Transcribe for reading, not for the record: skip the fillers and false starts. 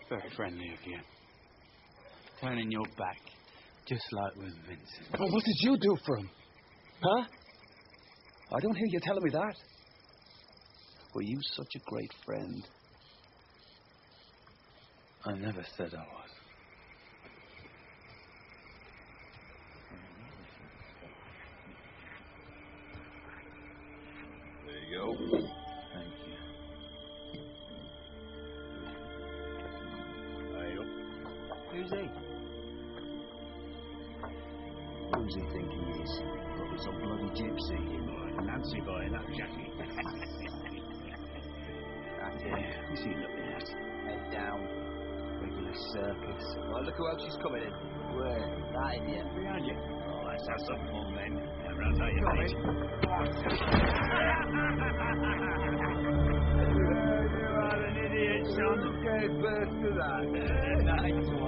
Very friendly of you. Turning your back, just like with Vincent. But what did you do for him? Huh? I don't hear you telling me that. Were you such a great friend? I never said I was. There you go. Thank you. Hey, up. Who's he? Who's he think he is? Probably some bloody gypsy. Nancy boy, that Jackie. That's it. Who's he looking at? Head down. Regular circus. Well, look who else is coming in. Where? That idiot. Behind you. Oh, let's have some fun then. Now, round how you mate. You are an idiot, son. Gave birth to that. Nice one.